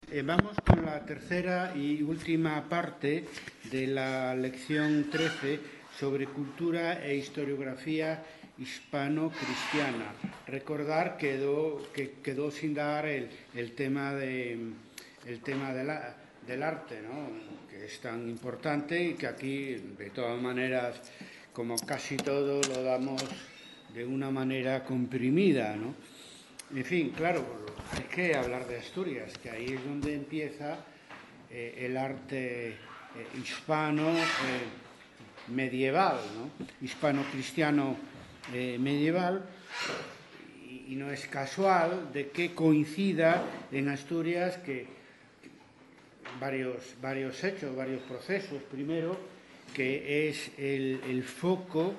Vamos con la tercera y última parte de la lección 13 sobre cultura e historiografía hispano-cristiana. Recordar que quedó sin dar el tema del arte, ¿no? Que es tan importante y que aquí, de todas maneras, como casi todo, lo damos de una manera comprimida, ¿no? En fin, claro, hay que hablar de Asturias, que ahí es donde empieza el arte hispano medieval, ¿no? Hispano-cristiano medieval, y no es casual de que coincida en Asturias que varios hechos, varios procesos. Primero, que es el foco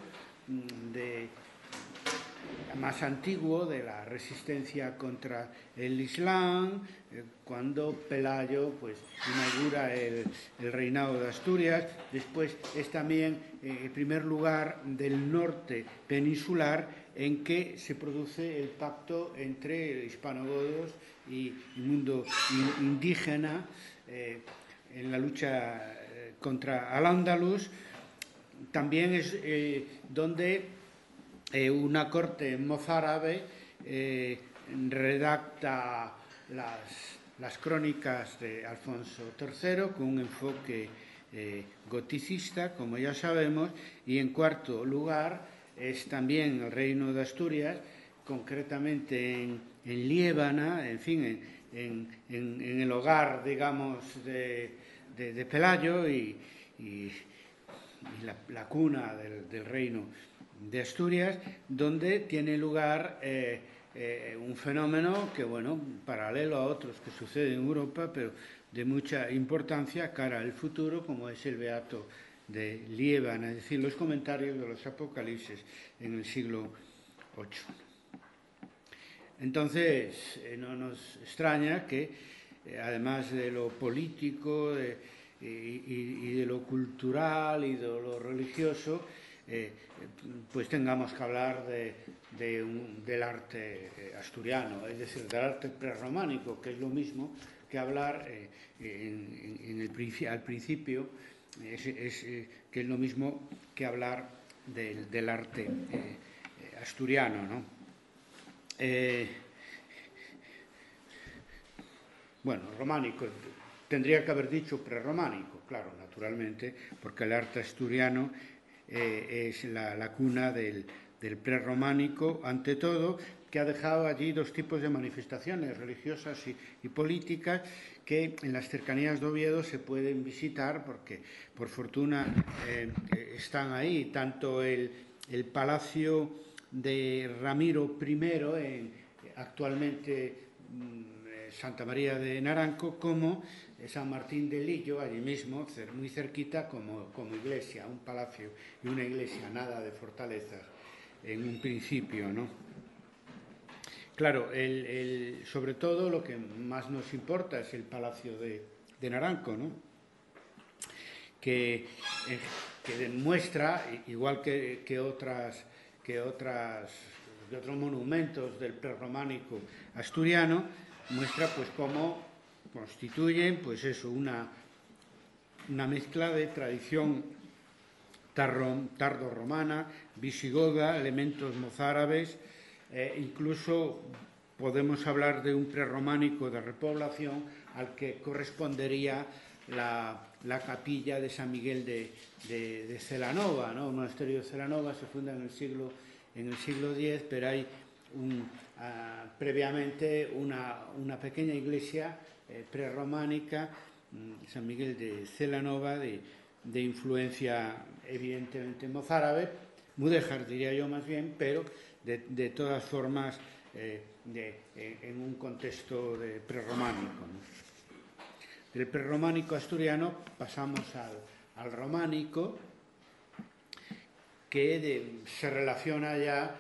más antiguo de la resistencia contra el Islam, cuando Pelayo pues inaugura el reinado de Asturias. Después es también el primer lugar del norte peninsular en que se produce el pacto entre hispanogodos y el mundo indígena en la lucha contra Al-Ándalus. También es donde una corte mozárabe redacta las crónicas de Alfonso III con un enfoque goticista, como ya sabemos, y en cuarto lugar es también el reino de Asturias, concretamente en Liébana, en fin, en el hogar, digamos, de Pelayo y la cuna del reino de Asturias, donde tiene lugar un fenómeno que, bueno, paralelo a otros que suceden en Europa, pero de mucha importancia cara al futuro, como es el Beato de Liébana, es decir, los comentarios de los Apocalipsis en el siglo VIII. Entonces, no nos extraña que, además de lo político y de lo cultural y de lo religioso, pues tengamos que hablar del arte asturiano, es decir, del arte prerrománico, que es lo mismo que hablar al principio, que es lo mismo que hablar del arte asturiano, ¿no? Bueno, románico, tendría que haber dicho prerrománico, claro, naturalmente, porque el arte asturiano es la cuna del prerrománico, ante todo, que ha dejado allí dos tipos de manifestaciones religiosas y políticas que en las cercanías de Oviedo se pueden visitar porque, por fortuna, están ahí, tanto el Palacio de Ramiro I, actualmente Santa María de Naranco, como San Martín de Lillo, allí mismo, muy cerquita, como iglesia, un palacio y una iglesia, nada de fortalezas en un principio, ¿no? Claro, sobre todo lo que más nos importa es el Palacio de Naranco, ¿no? Que demuestra, igual que otros monumentos del prerrománico asturiano, muestra pues cómo constituyen pues eso, una mezcla de tradición tardorromana, visigoda, elementos mozárabes, incluso podemos hablar de un prerrománico de repoblación al que correspondería la capilla de San Miguel de Celanova, ¿no? El monasterio de Celanova se funda en el siglo X, pero hay previamente una pequeña iglesia prerrománica, San Miguel de Celanova, de influencia evidentemente mozárabe, mudéjar diría yo más bien, pero de todas formas en un contexto de prerrománico, ¿no? Del prerrománico asturiano pasamos al románico, que se relaciona ya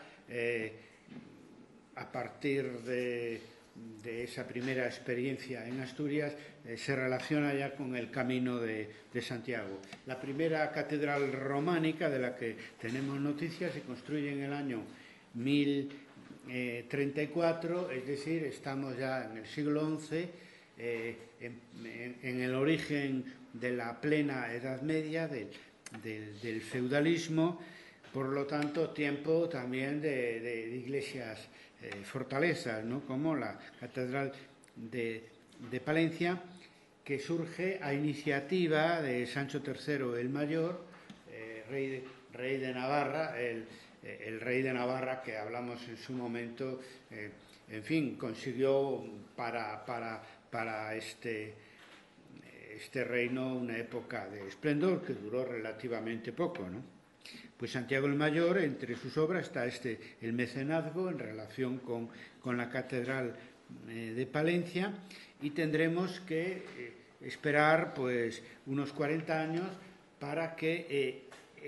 a partir de esa primera experiencia en Asturias, se relaciona ya con el camino de Santiago. La primera catedral románica de la que tenemos noticias se construye en el año 1034, es decir, estamos ya en el siglo XI, en el origen de la plena Edad Media, del feudalismo, por lo tanto tiempo también de iglesias fortalezas, ¿no? Como la Catedral de Palencia, que surge a iniciativa de Sancho III el Mayor, rey de Navarra, el rey de Navarra que hablamos en su momento, en fin, consiguió para este reino una época de esplendor que duró relativamente poco, ¿no? Pues Santiago el Mayor, entre sus obras está el mecenazgo en relación con la Catedral de Palencia, y tendremos que esperar pues unos 40 años para que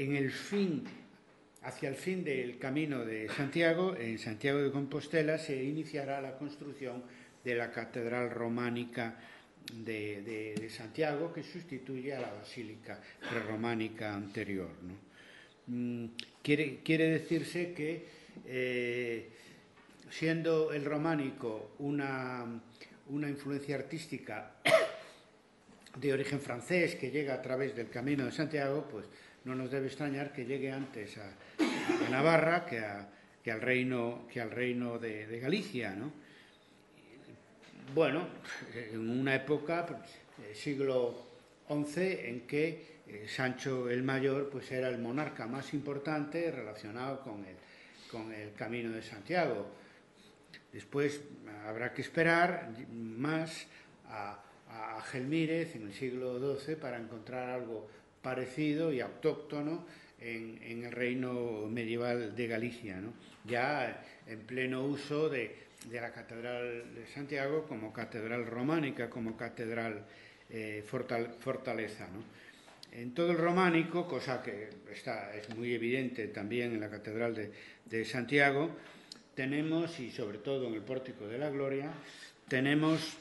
hacia el fin del camino de Santiago, en Santiago de Compostela, se iniciará la construcción de la Catedral Románica de Santiago, que sustituye a la basílica prerrománica anterior, ¿no? Quiere decirse que siendo el románico una influencia artística de origen francés que llega a través del Camino de Santiago, pues no nos debe extrañar que llegue antes a Navarra que al reino de Galicia, ¿no? Bueno, en una época, siglo XI, en que Sancho el Mayor pues era el monarca más importante relacionado con el Camino de Santiago. Después habrá que esperar más a Gelmírez en el siglo XII para encontrar algo parecido y autóctono en el reino medieval de Galicia, ¿no? Ya en pleno uso de la Catedral de Santiago como catedral románica, como catedral fortaleza, ¿no? En todo el románico, cosa que es muy evidente también en la Catedral de Santiago, tenemos, y sobre todo en el Pórtico de la Gloria, tenemos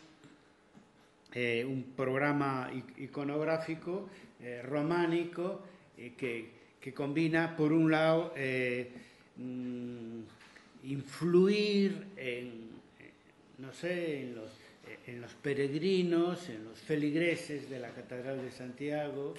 un programa iconográfico románico que combina, por un lado, influir en los peregrinos, en los feligreses de la Catedral de Santiago,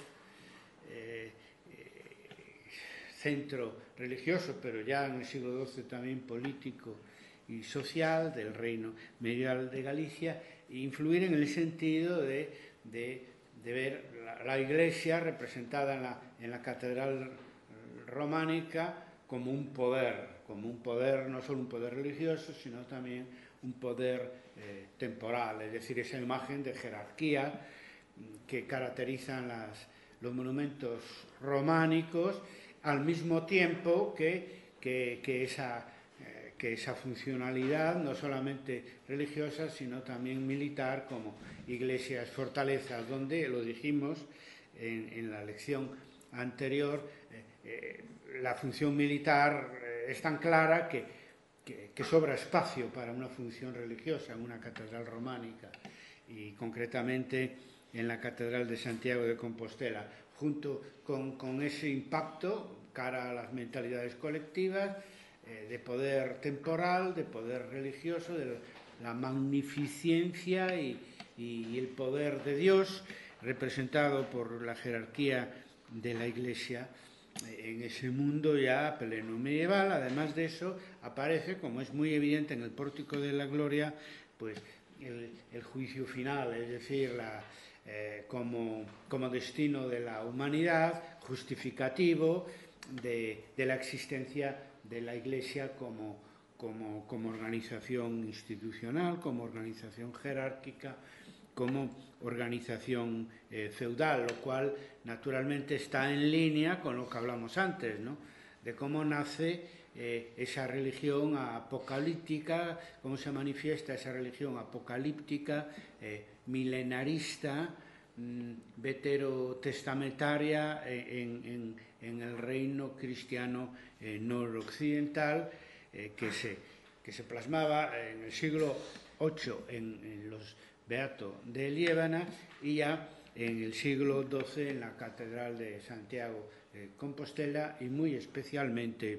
centro religioso, pero ya en el siglo XII también político y social del reino medieval de Galicia, e influir en el sentido de ver la Iglesia representada en la catedral románica como un poder, no solo un poder religioso, sino también un poder temporal, es decir, esa imagen de jerarquía que caracterizan los monumentos románicos, al mismo tiempo que esa funcionalidad, no solamente religiosa, sino también militar, como iglesias fortalezas, donde, lo dijimos en la lección anterior, la función militar es tan clara que sobra espacio para una función religiosa en una catedral románica, y concretamente en la Catedral de Santiago de Compostela, junto con ese impacto cara a las mentalidades colectivas, de poder temporal, de poder religioso, de la magnificencia y el poder de Dios, representado por la jerarquía de la Iglesia en ese mundo ya pleno medieval. Además de eso, aparece, como es muy evidente en el Pórtico de la Gloria, pues el juicio final, es decir, como destino de la humanidad, justificativo de la existencia de la Iglesia como organización institucional, como organización jerárquica, como organización feudal, lo cual naturalmente está en línea con lo que hablamos antes, ¿no? De cómo nace esa religión apocalíptica, cómo se manifiesta esa religión apocalíptica, milenarista, veterotestamentaria en el reino cristiano noroccidental, que se plasmaba en el siglo VIII en los Beato de Liébana, y ya en el siglo XII en la Catedral de Santiago de Compostela, y muy especialmente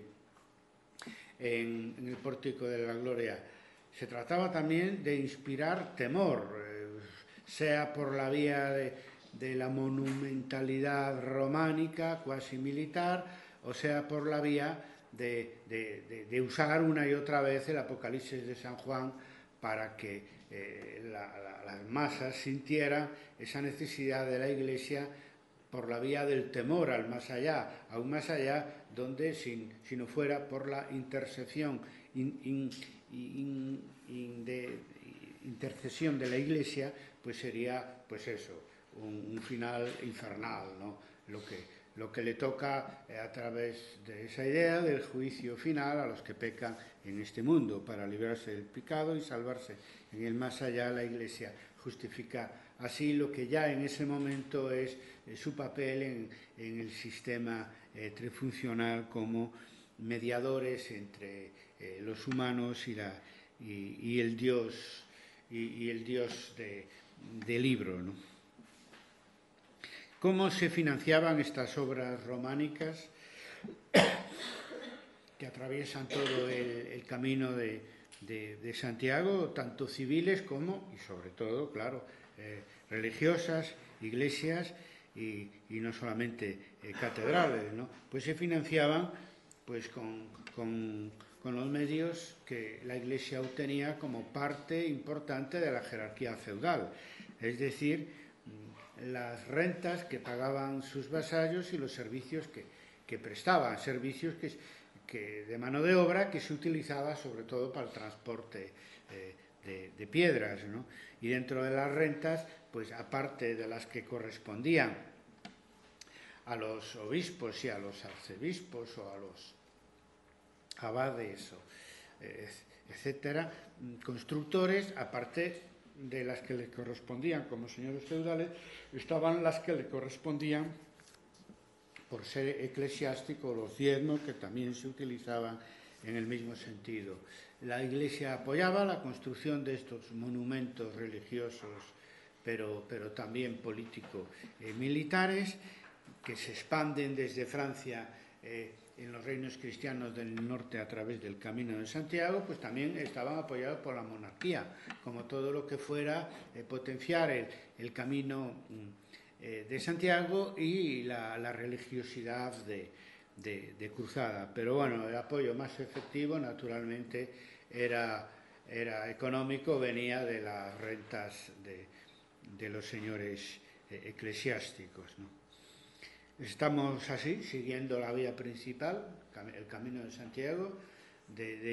en el Pórtico de la Gloria. Se trataba también de inspirar temor. sea por la vía de la monumentalidad románica, cuasi militar, o sea por la vía de usar una y otra vez el Apocalipsis de San Juan para que las masas sintieran esa necesidad de la Iglesia por la vía del temor al más allá, aún más allá, donde si no fuera por la intercesión intercesión de la Iglesia, pues sería, pues eso, un final infernal, ¿no? Lo que le toca a través de esa idea del juicio final a los que pecan en este mundo, para librarse del pecado y salvarse en el más allá. La Iglesia justifica así lo que ya en ese momento es su papel en el sistema trifuncional como mediadores entre los humanos y el Dios del libro, ¿no? ¿Cómo se financiaban estas obras románicas que atraviesan todo el camino de Santiago, tanto civiles como, y sobre todo, claro, religiosas, iglesias y no solamente catedrales, ¿no? Pues se financiaban pues con los medios que la Iglesia obtenía como parte importante de la jerarquía feudal, es decir, las rentas que pagaban sus vasallos y los servicios que prestaban, servicios que de mano de obra que se utilizaba sobre todo para el transporte de piedras, ¿no? Y dentro de las rentas, pues aparte de las que correspondían a los obispos y a los arzobispos o a los abades, etcétera, constructores, aparte de las que le correspondían como señores feudales, estaban las que le correspondían por ser eclesiástico, los diezmos, que también se utilizaban en el mismo sentido. La Iglesia apoyaba la construcción de estos monumentos religiosos, pero también políticos y militares, que se expanden desde Francia en los reinos cristianos del norte a través del Camino de Santiago, pues también estaban apoyados por la monarquía, como todo lo que fuera potenciar el camino de Santiago y la religiosidad de cruzada. Pero bueno, el apoyo más efectivo naturalmente era económico, venía de las rentas de los señores eclesiásticos, ¿no? Estamos así, siguiendo la vía principal, el Camino de Santiago, de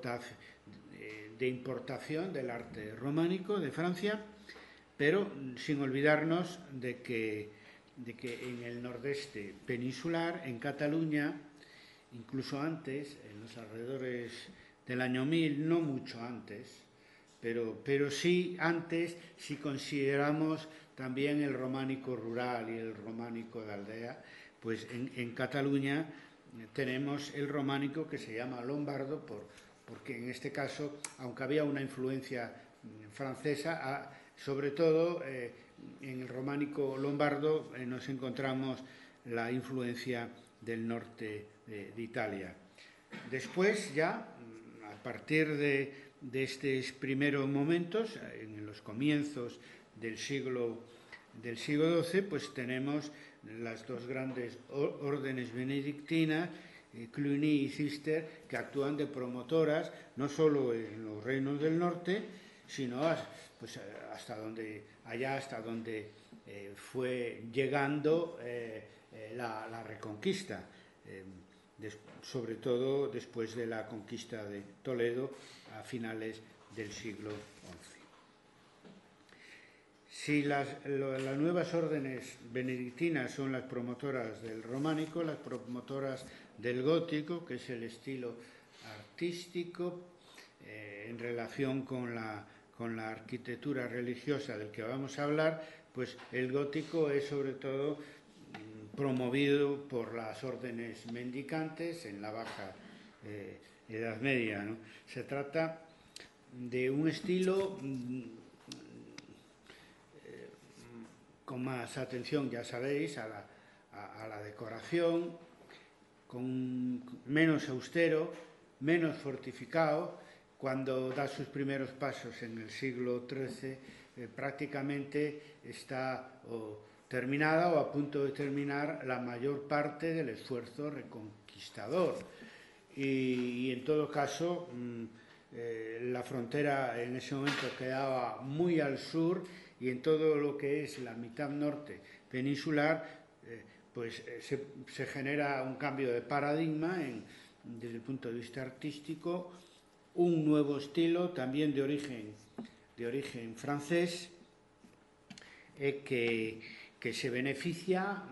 importación del arte románico de Francia, pero sin olvidarnos de que en el nordeste peninsular, en Cataluña, incluso antes, en los alrededores del año 1000, no mucho antes, pero sí antes, si consideramos también el románico rural y el románico de aldea, pues en Cataluña tenemos el románico que se llama lombardo, porque en este caso, aunque había una influencia francesa, sobre todo en el románico lombardo nos encontramos la influencia del norte de Italia. Después ya, a partir de estos primeros momentos, en los comienzos del siglo XII, pues tenemos las dos grandes órdenes benedictinas, Cluny y Cister, que actúan de promotoras no solo en los reinos del norte, sino pues hasta donde fue llegando la Reconquista, sobre todo después de la conquista de Toledo a finales del siglo XI. Si las nuevas órdenes benedictinas son las promotoras del románico, las promotoras del gótico, que es el estilo artístico en relación con la arquitectura religiosa del que vamos a hablar, pues el gótico es sobre todo promovido por las órdenes mendicantes en la Baja Edad Media, ¿no? Se trata de un estilo con más atención, ya sabéis, a la decoración, con menos austero, menos fortificado. Cuando da sus primeros pasos en el siglo XIII, prácticamente está terminada o a punto de terminar la mayor parte del esfuerzo reconquistador. Y en todo caso, la frontera en ese momento quedaba muy al sur, y en todo lo que es la mitad norte peninsular, se genera un cambio de paradigma desde el punto de vista artístico, un nuevo estilo también de origen francés, que se beneficia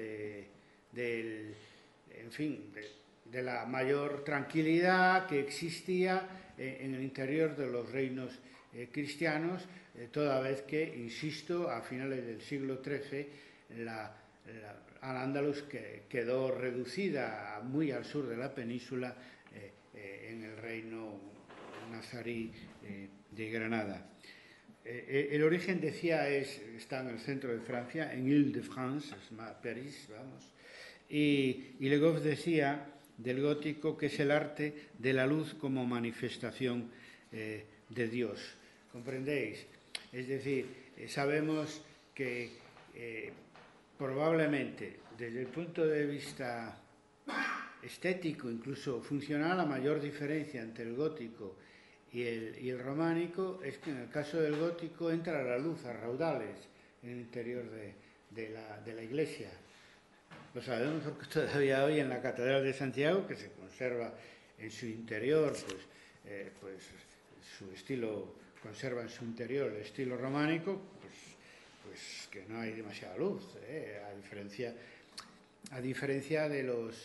de la mayor tranquilidad que existía en el interior de los reinos cristianos, toda vez que, insisto, a finales del siglo XIII Al-Ándalus quedó reducida muy al sur de la península en el reino nazarí de Granada. El origen, decía, está en el centro de Francia, en Île-de-France, París, vamos. Y Legoff decía del gótico que es el arte de la luz como manifestación de Dios. ¿Comprendéis? Es decir, sabemos que probablemente desde el punto de vista estético, incluso funcional, la mayor diferencia entre el gótico y el románico es que en el caso del gótico entra la luz a raudales en el interior de la iglesia. Lo sabemos porque todavía hoy en la Catedral de Santiago, que se conserva en su interior, pues su estilo, conserva en su interior el estilo románico, pues que no hay demasiada luz, a diferencia de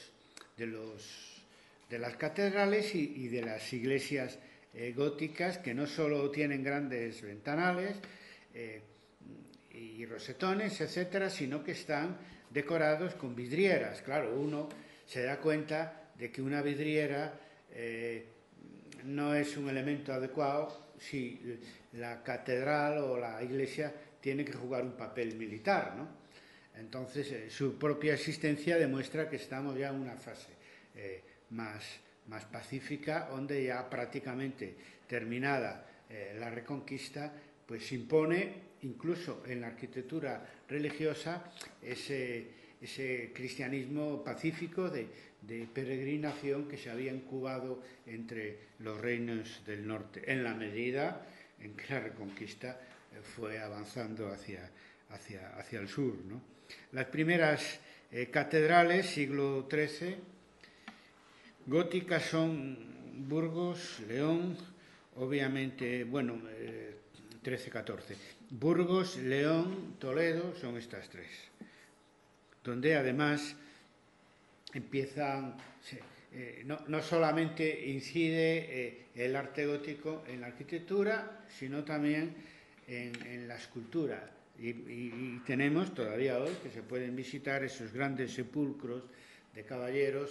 las catedrales y de las iglesias góticas, que no solo tienen grandes ventanales y rosetones, etcétera, sino que están decorados con vidrieras. Claro, uno se da cuenta de que una vidriera no es un elemento adecuado si la catedral o la iglesia tiene que jugar un papel militar, ¿no? Entonces, su propia existencia demuestra que estamos ya en una fase más pacífica, donde ya prácticamente terminada la Reconquista, pues se impone incluso en la arquitectura religiosa ese cristianismo pacífico de peregrinación que se había incubado entre los reinos del norte, en la medida en que la Reconquista fue avanzando hacia el sur, ¿no? Las primeras catedrales, siglo XIII, góticas son Burgos, León, obviamente, bueno, 13-14. Burgos, León, Toledo, son estas tres, donde además empiezan, no solamente incide el arte gótico en la arquitectura, sino también en la escultura. Y tenemos todavía hoy que se pueden visitar esos grandes sepulcros de caballeros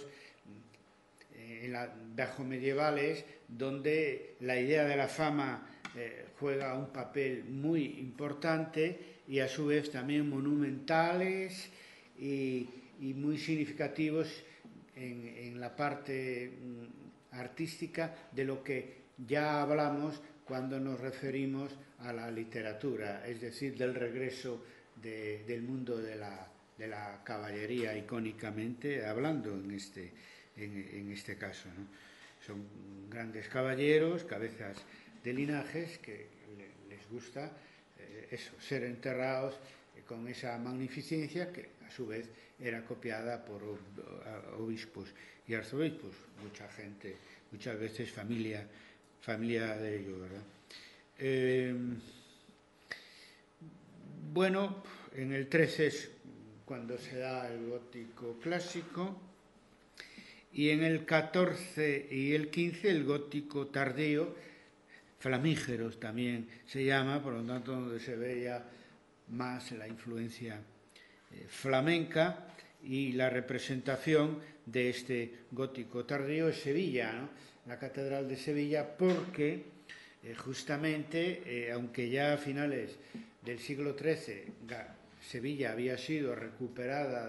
bajo medievales, donde la idea de la fama juega un papel muy importante, y a su vez también monumentales y muy significativos en la parte artística de lo que ya hablamos cuando nos referimos a la literatura, es decir, del regreso del mundo de la caballería, icónicamente hablando en este caso, ¿no? Son grandes caballeros, cabezas de linajes, que les gusta ser enterrados con esa magnificencia, que a su vez era copiada por obispos y arzobispos, mucha gente, muchas veces familia de ellos, ¿verdad? Bueno, en el 13 es cuando se da el gótico clásico, y en el 14 y el 15 el gótico tardío, flamígeros también se llama, por lo tanto donde se ve ya más la influencia flamenca, y la representación de este gótico tardío es Sevilla, ¿no? La Catedral de Sevilla, porque justamente, aunque ya a finales del siglo XIII Sevilla había sido recuperada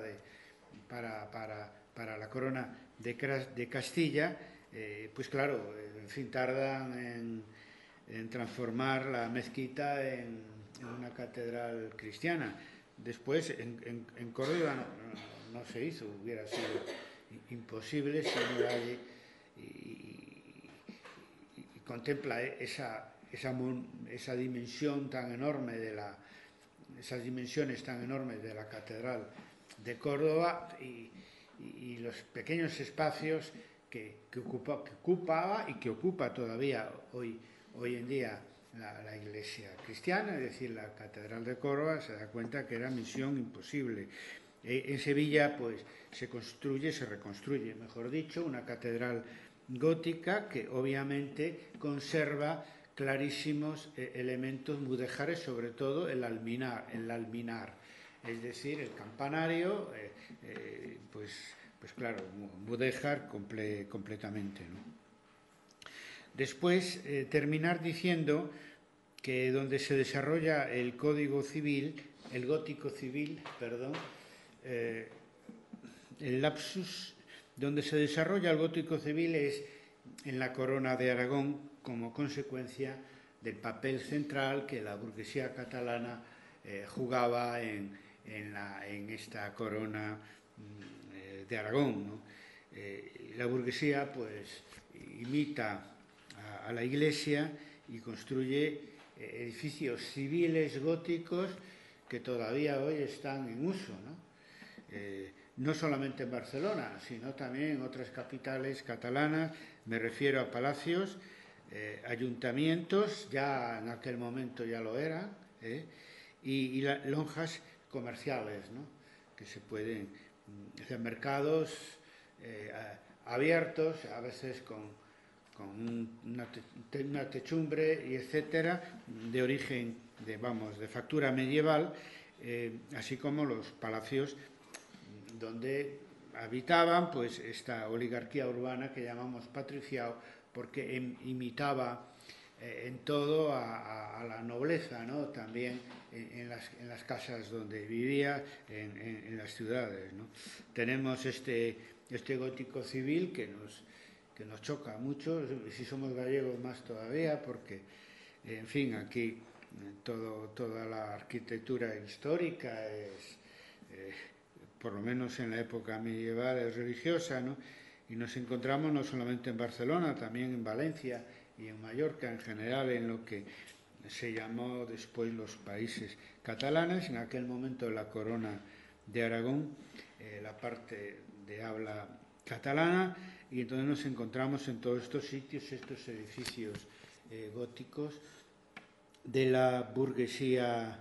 para la corona de Castilla, pues claro, en fin, tardan en transformar la mezquita en una catedral cristiana. Después, en Córdoba no se hizo, hubiera sido imposible si no hay y contempla esa dimensión tan enorme esas dimensiones tan enormes de la catedral de Córdoba y los pequeños espacios que ocupaba y que ocupa todavía hoy en día la iglesia cristiana, es decir, la catedral de Córdoba. Se da cuenta que era misión imposible. En Sevilla pues se reconstruye, mejor dicho, una catedral gótica que obviamente conserva clarísimos elementos mudéjares, sobre todo el alminar, es decir, el campanario, pues claro, mudéjar completamente, ¿no? Después, terminar diciendo que donde se desarrolla el gótico civil, el lapsus, donde se desarrolla el gótico civil es en la corona de Aragón, como consecuencia del papel central que la burguesía catalana jugaba en esta corona de Aragón, ¿no? La burguesía pues imita a la iglesia y construye edificios civiles góticos que todavía hoy están en uso, ¿no? No solamente en Barcelona, sino también en otras capitales catalanas. Me refiero a palacios, ayuntamientos, ya en aquel momento ya lo eran, y lonjas comerciales, ¿no? Que se pueden hacer mercados abiertos, a veces con una techumbre y etcétera, de origen de factura medieval, así como los palacios donde habitaban pues esta oligarquía urbana que llamamos patriciado, porque imitaba en todo a la nobleza, ¿no? También en las casas donde vivía, en las ciudades, ¿no? Tenemos este gótico civil que nos choca mucho, si somos gallegos más todavía, porque, en fin, aquí toda la arquitectura histórica es, por lo menos en la época medieval, es religiosa, ¿no? Y nos encontramos no solamente en Barcelona, también en Valencia y en Mallorca, en general en lo que se llamó después los países catalanes, en aquel momento la corona de Aragón, la parte de habla catalana, y entonces nos encontramos en todos estos sitios, estos edificios góticos de la burguesía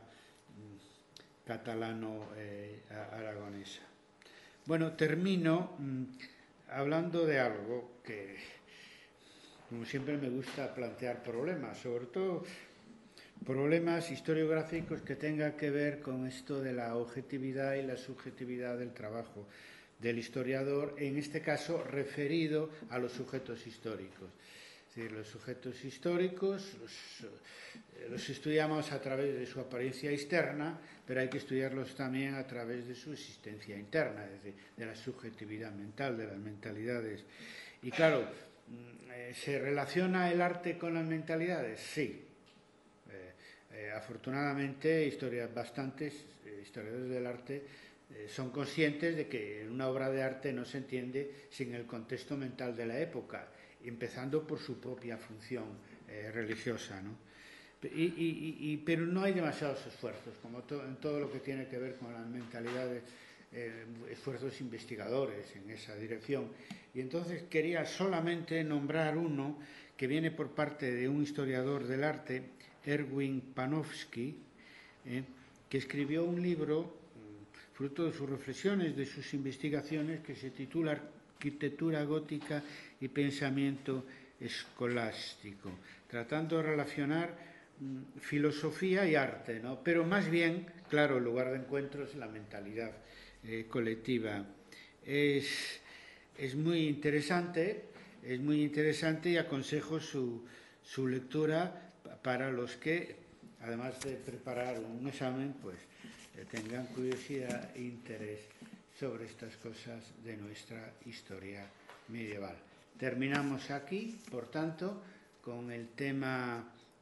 catalano-aragonesa. Bueno, termino hablando de algo que, como siempre, me gusta plantear problemas, sobre todo problemas historiográficos que tengan que ver con esto de la objetividad y la subjetividad del trabajo del historiador, en este caso referido a los sujetos históricos. Es decir, los sujetos históricos los estudiamos a través de su apariencia externa, pero hay que estudiarlos también a través de su existencia interna, es decir, de la subjetividad mental, de las mentalidades. Y claro, ¿se relaciona el arte con las mentalidades? Sí. Afortunadamente, bastantes historiadores del arte son conscientes de que una obra de arte no se entiende sin el contexto mental de la época, empezando por su propia función religiosa, ¿no? Pero no hay demasiados esfuerzos, como en todo lo que tiene que ver con las mentalidades, esfuerzos investigadores en esa dirección. Y entonces quería solamente nombrar uno que viene por parte de un historiador del arte, Erwin Panofsky, que escribió un libro fruto de sus reflexiones, de sus investigaciones, que se titula Arquitectura gótica y pensamiento escolástico, tratando de relacionar filosofía y arte, ¿no? Pero más bien, claro, el lugar de encuentro es la mentalidad colectiva. Es muy interesante y aconsejo su lectura para los que, además de preparar un examen, pues tengan curiosidad e interés sobre estas cosas de nuestra historia medieval. Terminamos aquí, por tanto, con el tema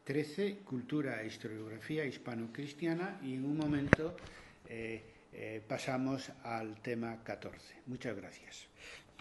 13, Cultura e Historiografía Hispano-Cristiana, y en un momento pasamos al tema 14. Muchas gracias.